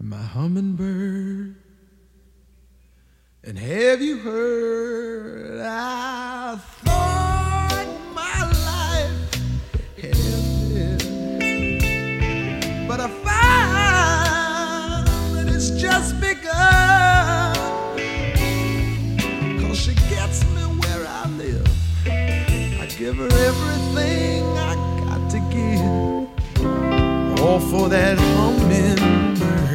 my hummingbird. And have you heard? I thought my life had ended, but I found that it's just begun. 'Cause she gets me where I live. I give her everything I got to give, all for that hummingbird.